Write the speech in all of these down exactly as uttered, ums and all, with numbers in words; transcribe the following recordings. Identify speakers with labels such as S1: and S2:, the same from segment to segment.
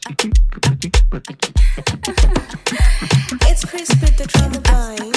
S1: It's Chris with the drama vibe.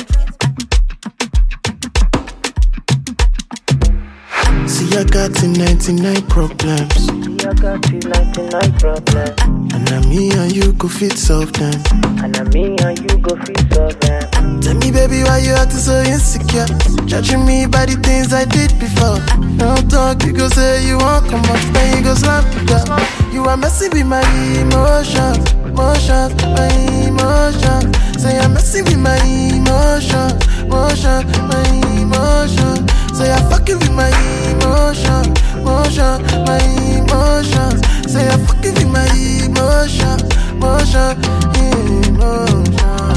S2: See, I got the ninety-nine problems.
S3: See, I got the ninety-nine problems.
S2: And now me and you go fit solve them.
S3: And now me and you go fit solve them.
S2: Tell me, baby, why you acting so insecure? Judging me by the things I did before. Don't talk, you go say you won't come up, then you go slam it down. You are messing with my emotions, emotions, my emotions. Say I'm messing with my emotions, emotions, my emotions. Say I'm fucking with my emotions, emotions, my emotions. Say I'm fucking with my emotions, emotions, emotions.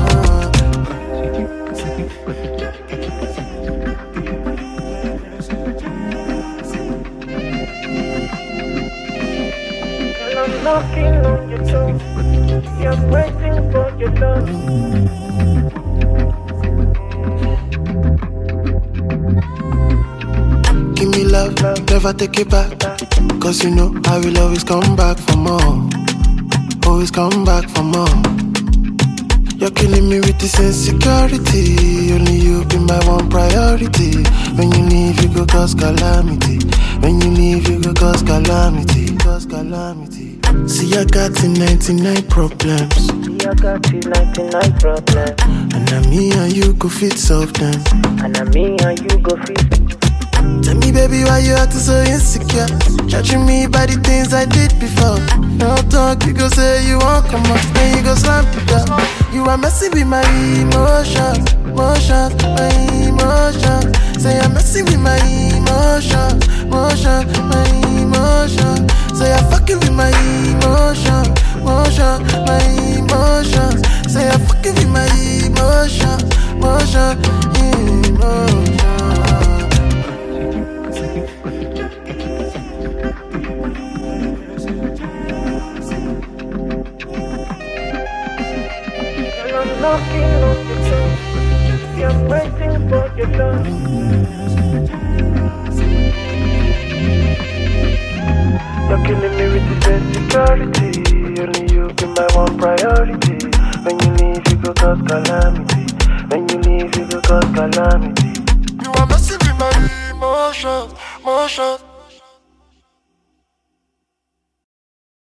S3: I'm knocking on your door. You're waiting for your love.
S2: Give me love, never take it back. Cause you know I will always come back for more. Always come back for more. You're killing me with this insecurity. Only you be my one priority. When you leave, you go cause calamity. When you leave, you go cause calamity. Cause calamity. See, I got the ninety-nine problems.
S3: See, I got the ninety-nine problems.
S2: And now me and you go fit solve them.
S3: And now me and you go fit.
S2: Tell me, baby, why you acting so insecure? Judging me by the things I did before. Don't talk, you go say you won't come up, then you go slam it down. You are messing with my emotions, emotions, my emotions. Say I'm messing with my emotions, emotions, my emotions. Say I'm fucking with my emotions, emotions, my emotions. Say I'm fucking with my emotions, emotions, emotions.
S3: I'm knocking on your door. You're waiting for your love. You're killing me with this insecurity. Only you be my one priority. When you leave, you go cause calamity. When you leave, you go cause calamity.
S2: You are messing with my emotions, emotions.